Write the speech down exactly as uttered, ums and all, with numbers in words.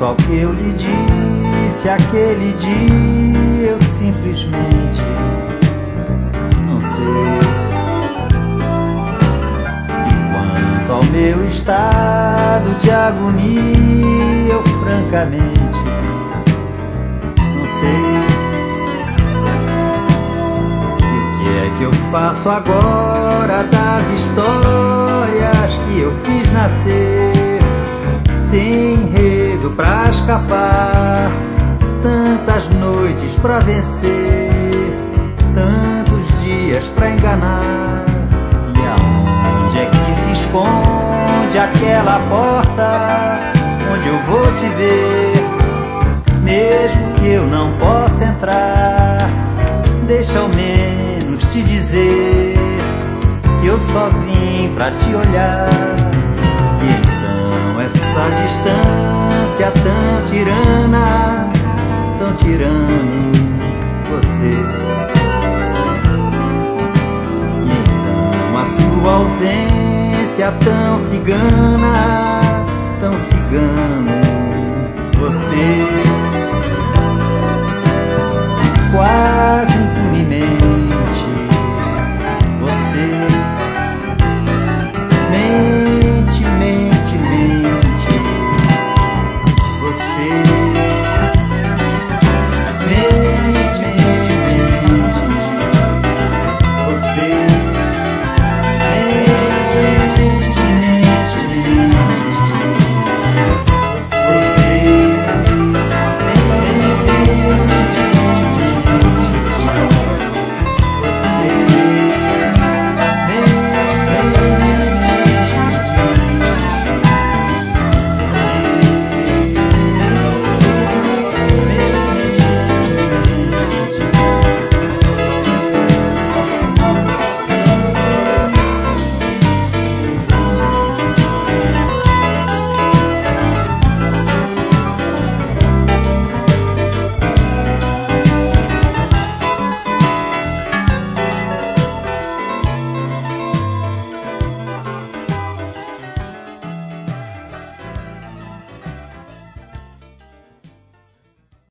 quanto ao que eu lhe disse aquele dia, eu simplesmente não sei. E quanto ao meu estado de agonia, eu francamente não sei. E o que é que eu faço agora das histórias que eu fiz nascer, sem enredo pra escapar, tantas noites pra vencer, tantos dias pra enganar. E aonde é que se esconde aquela porta onde eu vou te ver? Mesmo que eu não possa entrar, deixa ao menos te dizer que eu só vim pra te olhar. E então essa distância tão tirana, tão tirando você. E então a sua ausência tão cigana, tão cigano você. Quase impunemente